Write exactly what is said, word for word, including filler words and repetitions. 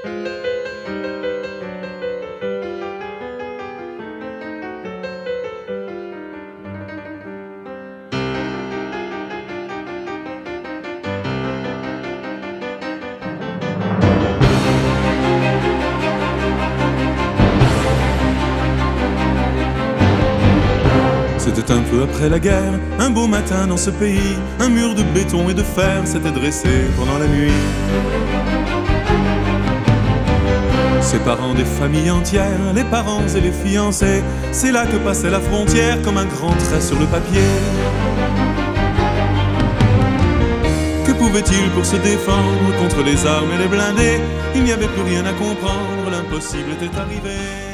C'était un peu après la guerre, un beau matin dans ce pays, un mur de béton et de fer s'était dressé pendant la nuit. Séparant des familles entières, les parents et les fiancés, c'est là que passait la frontière comme un grand trait sur le papier. Que pouvait-il pour se défendre contre les armes et les blindés? Il n'y avait plus rien à comprendre, l'impossible était arrivé.